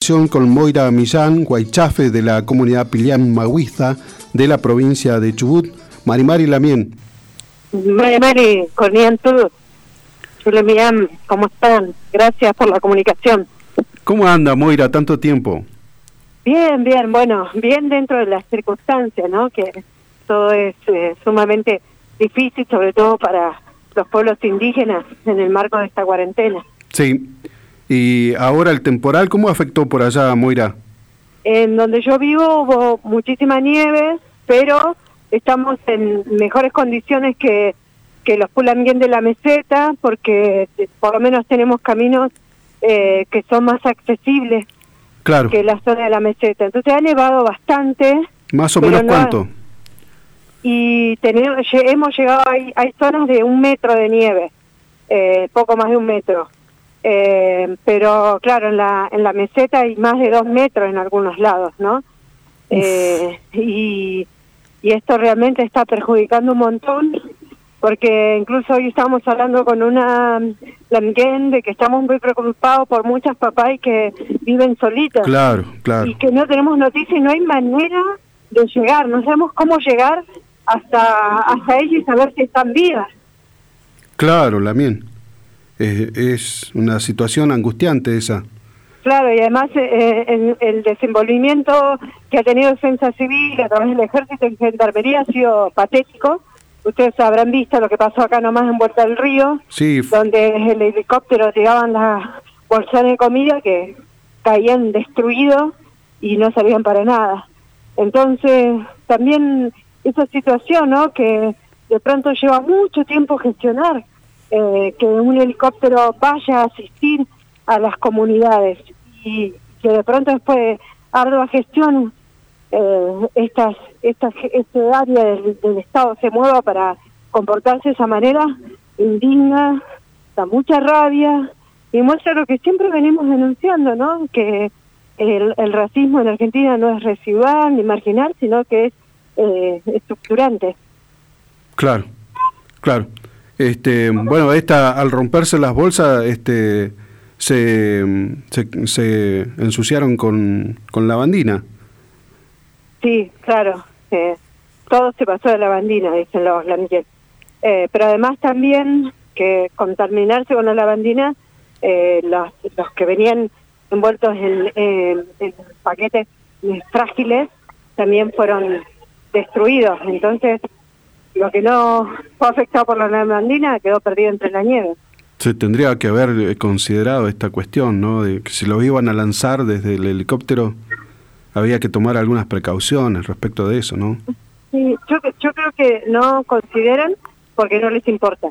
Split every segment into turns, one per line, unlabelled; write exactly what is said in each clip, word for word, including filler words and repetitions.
comunicación con Moira Millán, Guaychafe, de la comunidad Pilián Mahuiza, de la provincia de Chubut. Mari Mari Lamien.
Mari Mari, Cornián todos. Millán, ¿cómo están? Gracias por la comunicación.
¿Cómo anda, Moira, tanto tiempo?
Bien, bien, bueno, bien dentro de las circunstancias, ¿no? Que todo es eh, sumamente difícil, sobre todo para los pueblos indígenas en el marco de esta cuarentena.
Sí. Y ahora el temporal, ¿cómo afectó por allá, Moira?
En donde yo vivo hubo muchísima nieve, pero estamos en mejores condiciones que, que los Pulamien de la meseta, porque por lo menos tenemos caminos eh, que son más accesibles, claro, que la zona de la meseta. Entonces ha nevado bastante.
¿Más o menos no, cuánto?
Y tenemos, hemos llegado, hay, hay zonas de un metro de nieve, eh, poco más de un metro. Eh, pero claro, en la en la meseta hay más de dos metros en algunos lados, ¿no? Eh, y, y esto realmente está perjudicando un montón, porque incluso hoy estábamos hablando con una lamien de que estamos muy preocupados por muchas papás que viven solitas.
Claro, claro.
Y que no tenemos noticias y no hay manera de llegar, no sabemos cómo llegar hasta, hasta ellos y saber si están vivas.
Claro, lamien. Es, es una situación angustiante esa.
Claro, y además eh, el, el desenvolvimiento que ha tenido Defensa Civil a través del Ejército y Gendarmería ha sido patético. Ustedes habrán visto lo que pasó acá nomás en Puerta del Río,
sí,
donde el helicóptero tiraban las bolsones de comida que caían destruidos y no servían para nada. Entonces, también esa situación, ¿no?, que de pronto lleva mucho tiempo gestionar, Eh, que un helicóptero vaya a asistir a las comunidades y que de pronto después de ardua gestión eh, estas, estas, este área del, del Estado se mueva para comportarse de esa manera, indigna, da mucha rabia y muestra lo que siempre venimos denunciando, ¿no? Que el, el racismo en Argentina no es residual ni marginal, sino que es eh, estructurante.
Claro, claro. Este, bueno, esta al romperse las bolsas, este, se, se, se ensuciaron con, con lavandina.
Sí, claro. Eh, todo se pasó de lavandina, dicen los lamien. Eh, pero además también que contaminarse con la lavandina, eh, los, los que venían envueltos en, en, en paquetes frágiles también fueron destruidos. Entonces, lo que no fue afectado por la lavandina quedó perdido entre la nieve.
Se tendría que haber considerado esta cuestión, ¿no? De que si lo iban a lanzar desde el helicóptero, había que tomar algunas precauciones respecto de eso, ¿no?
Sí, yo, yo creo que no consideran porque no les importa.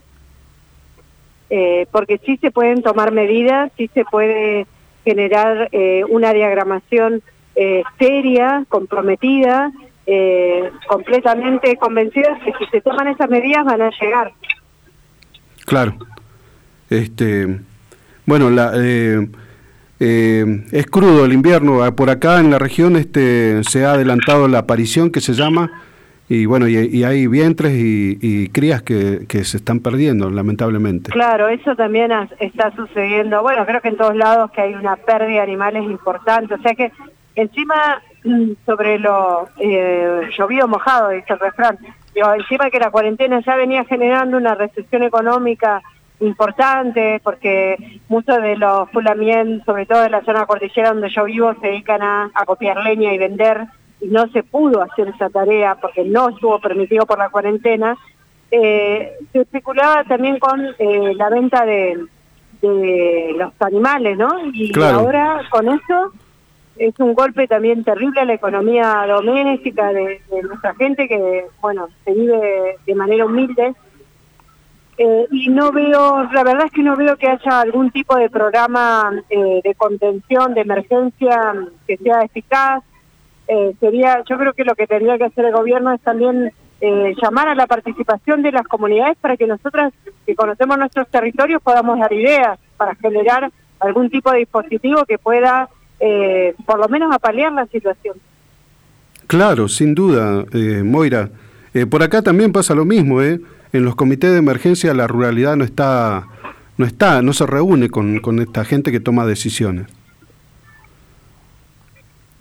Eh, porque sí se pueden tomar medidas, sí se puede generar eh, una diagramación eh, seria, comprometida, Eh, completamente convencidos que si se toman esas medidas van a llegar.
Claro. Este, bueno, la, eh, eh, es crudo el invierno. Por acá en la región este, se ha adelantado la aparición que se llama, y bueno, y, y hay vientres y, y crías que, que se están perdiendo, lamentablemente.
Claro, eso también has, está sucediendo. Bueno, creo que en todos lados que hay una pérdida de animales importante. O sea que encima, sobre lo eh, llovido mojado, dice el refrán, digo, encima que la cuarentena ya venía generando una recesión económica importante, porque muchos de los Pulamien, sobre todo de la zona cordillera donde yo vivo, se dedican a, a copiar leña y vender, y no se pudo hacer esa tarea porque no estuvo permitido por la cuarentena. Eh, se especulaba también con eh, la venta de, de los animales, ¿no? Y claro, ahora con eso es un golpe también terrible a la economía doméstica de, de nuestra gente que, bueno, se vive de manera humilde. Eh, y no veo, la verdad es que no veo que haya algún tipo de programa eh, de contención, de emergencia que sea eficaz. Eh, sería, yo creo que lo que tendría que hacer el gobierno es también eh, llamar a la participación de las comunidades para que nosotras, que conocemos nuestros territorios, podamos dar ideas para generar algún tipo de dispositivo que pueda Eh, por lo menos a paliar la situación.
Claro, sin duda, eh, Moira. Eh, por acá también pasa lo mismo, ¿eh? En los comités de emergencia la ruralidad no está, no está, no se reúne con, con esta gente que toma decisiones.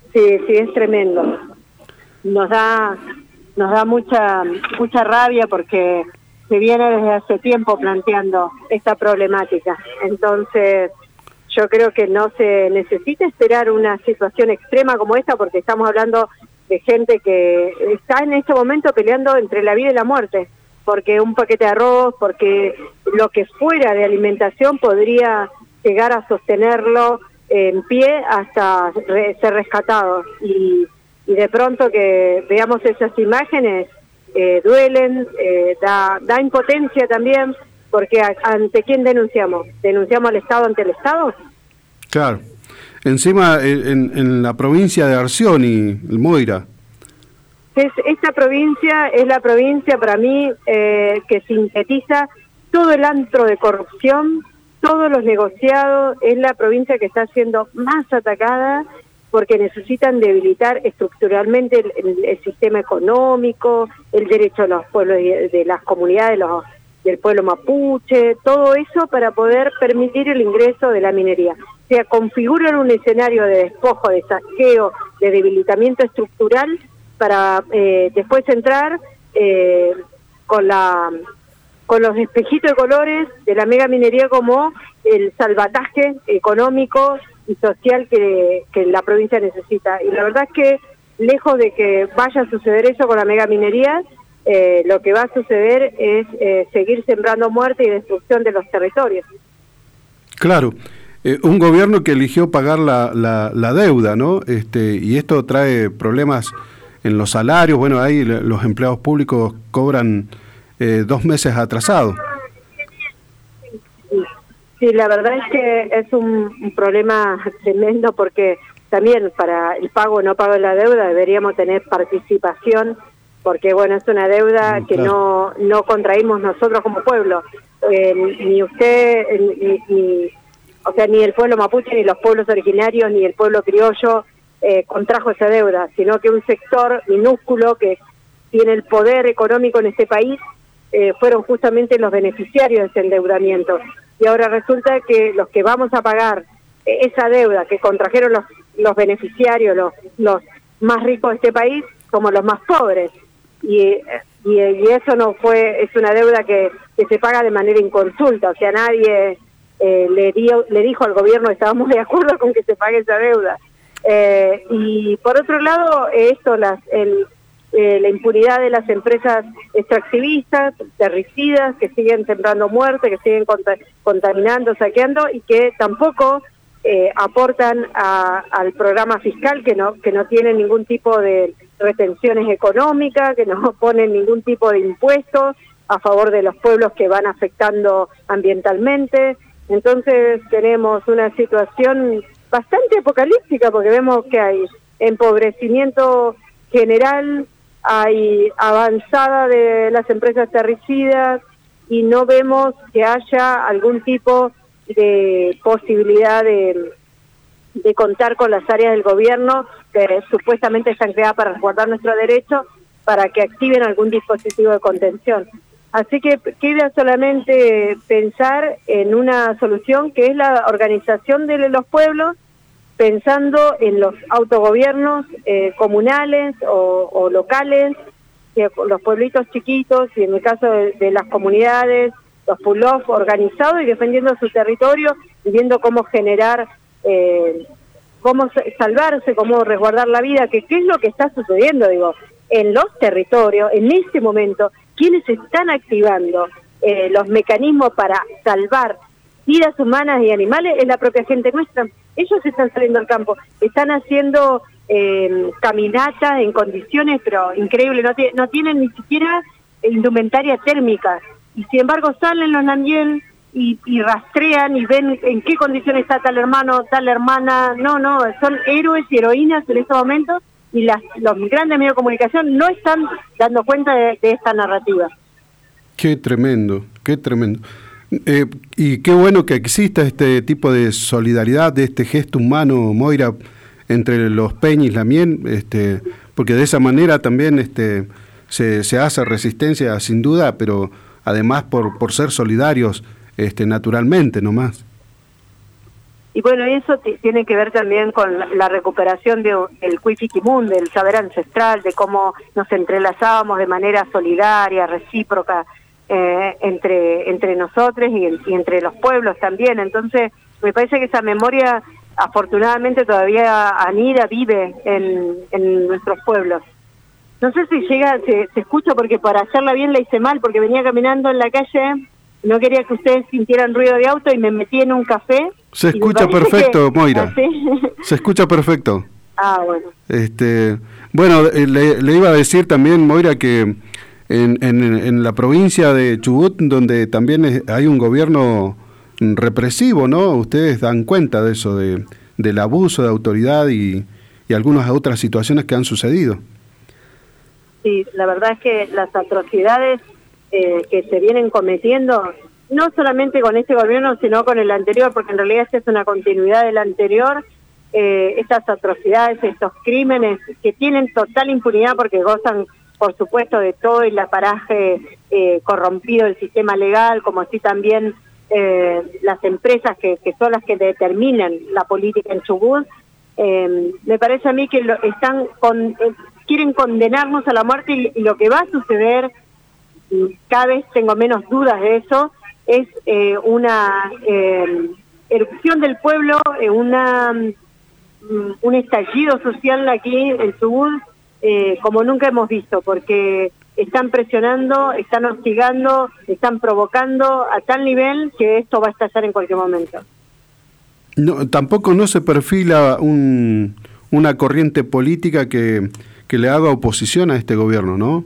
sí, sí, es tremendo. Nos da, nos da mucha, mucha rabia porque se viene desde hace tiempo planteando esta problemática. Entonces, yo creo que no se necesita esperar una situación extrema como esta, porque estamos hablando de gente que está en este momento peleando entre la vida y la muerte, porque un paquete de arroz, porque lo que fuera de alimentación podría llegar a sostenerlo en pie hasta re, ser rescatado. Y, y de pronto que veamos esas imágenes, eh, duelen, eh, da, da impotencia también, porque a, ¿ante quién denunciamos? ¿Denunciamos al Estado ante el Estado?
Claro. Encima, en, en la provincia de Arcioni, el Moira.
Es, esta provincia es la provincia para mí eh, que sintetiza todo el antro de corrupción, todos los negociados, es la provincia que está siendo más atacada porque necesitan debilitar estructuralmente el, el, el sistema económico, el derecho de los pueblos, de, de las comunidades, los, del pueblo mapuche, todo eso para poder permitir el ingreso de la minería. O sea, configuran un escenario de despojo, de saqueo, de debilitamiento estructural para eh, después entrar eh, con la con los espejitos de colores de la mega minería como el salvataje económico y social que, que la provincia necesita. Y la verdad es que lejos de que vaya a suceder eso con la mega minería, eh, lo que va a suceder es eh, seguir sembrando muerte y destrucción de los territorios.
Claro. Eh, un gobierno que eligió pagar la, la, la deuda, ¿no? Este, y esto trae problemas en los salarios. Bueno, ahí los empleados públicos cobran eh, dos meses atrasados.
Sí, la verdad es que es un, un problema tremendo porque también para el pago o no pago de la deuda deberíamos tener participación, porque bueno, es una deuda que no, no contraímos nosotros como pueblo. Eh, ni usted, ni, ni o sea, ni el pueblo mapuche, ni los pueblos originarios, ni el pueblo criollo eh, contrajo esa deuda, sino que un sector minúsculo que tiene el poder económico en este país eh, fueron justamente los beneficiarios de ese endeudamiento. Y ahora resulta que los que vamos a pagar eh, esa deuda que contrajeron los, los beneficiarios, los, los más ricos de este país, somos los más pobres. Y, y, y eso no fue, es una deuda que, que se paga de manera inconsulta, o sea, nadie... Eh, le, dio, le dijo al gobierno que estábamos de acuerdo con que se pague esa deuda. Eh, y por otro lado, esto, las, el, eh, la impunidad de las empresas extractivistas, terricidas, que siguen sembrando muerte, que siguen cont contaminando, saqueando, y que tampoco eh, aportan a, al programa fiscal, que no, que no tiene ningún tipo de retenciones económicas, que no ponen ningún tipo de impuestos a favor de los pueblos que van afectando ambientalmente. Entonces tenemos una situación bastante apocalíptica porque vemos que hay empobrecimiento general, hay avanzada de las empresas terricidas y no vemos que haya algún tipo de posibilidad de, de contar con las áreas del gobierno que supuestamente están creadas para resguardar nuestros derechos, para que activen algún dispositivo de contención. Así que queda solamente pensar en una solución que es la organización de los pueblos, pensando en los autogobiernos eh, comunales o, o locales, que, los pueblitos chiquitos y en el caso de, de las comunidades, los pull-off organizados y defendiendo su territorio y viendo cómo generar, eh, cómo salvarse, cómo resguardar la vida, que qué es lo que está sucediendo, digo, en los territorios, en este momento. ¿Quiénes están activando eh, los mecanismos para salvar vidas humanas y animales? Es la propia gente nuestra. Ellos están saliendo al campo, están haciendo eh, caminatas en condiciones, pero increíbles, no, no tienen ni siquiera indumentaria térmica. Y sin embargo salen los Namiel y, y rastrean y ven en qué condiciones está tal hermano, tal hermana. No, no, son héroes y heroínas en estos momentos. Y las, los grandes medios de comunicación no están dando cuenta de, de esta narrativa.
Qué tremendo, qué tremendo. Eh, y qué bueno que exista este tipo de solidaridad, de este gesto humano, Moira, entre los Peñis y la Mien, este, porque de esa manera también este, se, se hace resistencia, sin duda, pero además por, por ser solidarios este, naturalmente nomás.
Y bueno, eso tiene que ver también con la, la recuperación de, del Cuifiquimun, del saber ancestral, de cómo nos entrelazábamos de manera solidaria, recíproca, eh, entre, entre nosotros y, y entre los pueblos también. Entonces, me parece que esa memoria, afortunadamente, todavía anida, vive en, en nuestros pueblos. No sé si llega, se, se escucha, porque para hacerla bien la hice mal, porque venía caminando en la calle, no quería que ustedes sintieran ruido de auto y me metí en un café.
Se escucha perfecto, que... Moira.
¿Sí?
Se escucha perfecto.
Ah, bueno.
Este, bueno, le, le iba a decir también, Moira, que en, en, en la provincia de Chubut, donde también es, hay un gobierno represivo, ¿no? Ustedes dan cuenta de eso, de del abuso de autoridad y, y algunas otras situaciones que han sucedido.
Sí, la verdad es que las atrocidades eh, que se vienen cometiendo, no solamente con este gobierno, sino con el anterior, porque en realidad esta es una continuidad del anterior, eh, estas atrocidades, estos crímenes que tienen total impunidad porque gozan, por supuesto, de todo el aparaje eh, corrompido del sistema legal, como así también eh, las empresas que, que son las que determinan la política en Chubut. Eh, me parece a mí que lo, están con, eh, quieren condenarnos a la muerte y, y lo que va a suceder, cada vez tengo menos dudas de eso, es eh, una eh, erupción del pueblo, eh, una um, un estallido social aquí en Chubut eh, como nunca hemos visto, porque están presionando, están hostigando, están provocando a tal nivel que esto va a estallar en cualquier momento.
No, tampoco no se perfila un, una corriente política que, que le haga oposición a este gobierno, ¿no?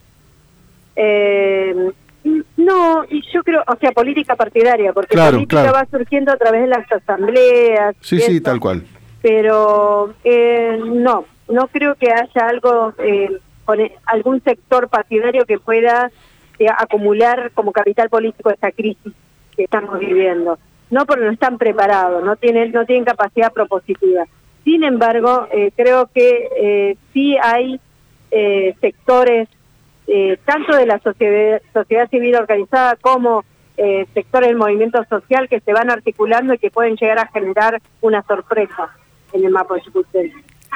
Eh, no, y yo creo, o sea, política partidaria, porque
claro,
política
claro.
va surgiendo a través de las asambleas.
Sí, sí, tal cual.
Pero eh, no, no creo que haya algo, eh, con algún sector partidario que pueda eh, acumular como capital político esta crisis que estamos viviendo. No, porque no están preparados, no tienen, no tienen capacidad propositiva. Sin embargo, eh, creo que eh, sí hay eh, sectores, eh, tanto de la sociedad, sociedad civil organizada como eh, sectores del movimiento social, que se van articulando y que pueden llegar a generar una sorpresa en el mapa chubutense.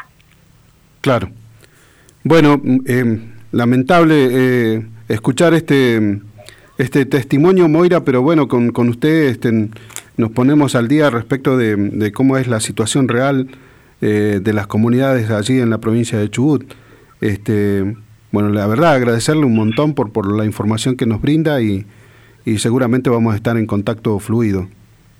Claro. Bueno, eh, lamentable eh, escuchar este este testimonio, Moira, pero bueno, con, con usted este, nos ponemos al día respecto de, de cómo es la situación real eh, de las comunidades allí en la provincia de Chubut. Este, bueno, la verdad, agradecerle un montón por, por la información que nos brinda y, y seguramente vamos a estar en contacto fluido.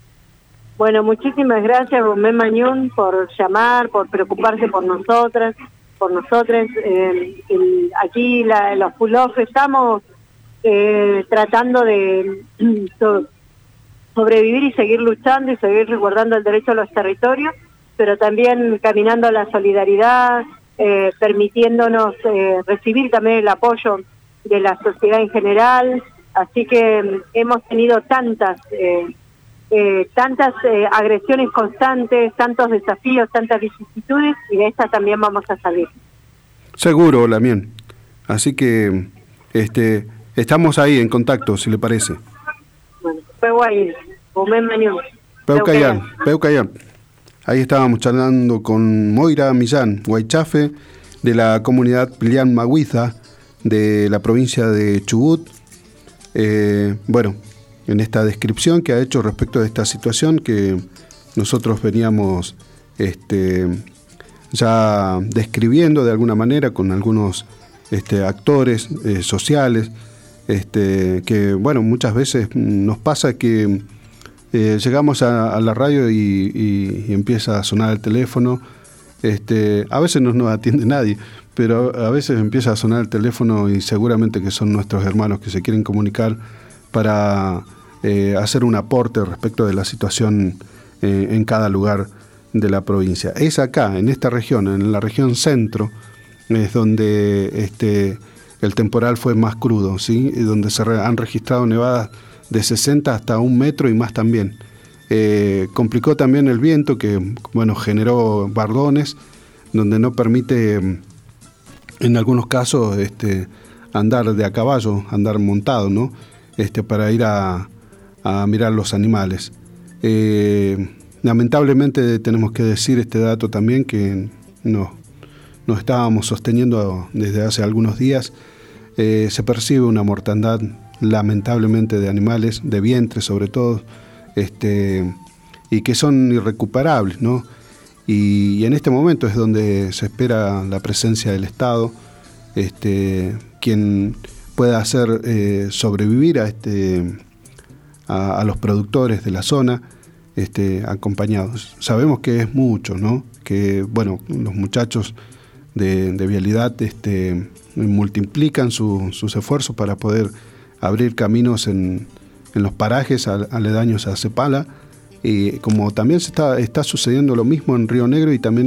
Bueno, muchísimas gracias, Rubén Mañón, por llamar, por preocuparse por nosotras, por nosotros. Eh, el, aquí la, los pull-off estamos eh, tratando de so, sobrevivir y seguir luchando y seguir resguardando el derecho a los territorios, pero también caminando a la solidaridad, eh, permitiéndonos eh, recibir también el apoyo de la sociedad en general. Así que eh, hemos tenido tantas... Eh, Eh, tantas eh, agresiones constantes, tantos desafíos, tantas vicisitudes, y de esta también vamos a salir.
Seguro, Lamien. Así que este estamos ahí en contacto, si le parece.
Bueno, Peucayán, Rubén Mañón.
Peucayán, Peucayán. Ahí estábamos charlando con Moira Millán Guaychafe, de la comunidad Pilián Maguiza, de la provincia de Chubut. Eh, bueno, en esta descripción que ha hecho respecto de esta situación que nosotros veníamos este, ya describiendo de alguna manera con algunos este, actores eh, sociales, este, que bueno, muchas veces nos pasa que eh, llegamos a, a la radio y, y, y empieza a sonar el teléfono, este, a veces no nos atiende nadie, pero a veces empieza a sonar el teléfono y seguramente que son nuestros hermanos que se quieren comunicar para Eh, hacer un aporte respecto de la situación eh, en cada lugar de la provincia. Es acá, en esta región, en la región centro, es donde este, el temporal fue más crudo, ¿sí? Donde se re, han registrado nevadas de sesenta hasta un metro y más también. Eh, complicó también el viento que, bueno, generó bardones, donde no permite, en algunos casos, este, andar de a caballo, andar montado, ¿no? Este, para ir a a mirar los animales. Eh, lamentablemente tenemos que decir este dato también, que no, nos estábamos sosteniendo desde hace algunos días. Eh, se percibe una mortandad lamentablemente de animales, de vientre sobre todo, este, y que son irrecuperables, ¿no? Y, y en este momento es donde se espera la presencia del Estado, este, quien pueda hacer eh, sobrevivir a, este, a, a los productores de la zona, este, acompañados. Sabemos que es mucho, ¿no? Que, bueno, los muchachos de, de Vialidad este, multiplican su, sus esfuerzos para poder abrir caminos en, en los parajes aledaños a Cepala, y como también se está, está sucediendo lo mismo en Río Negro y también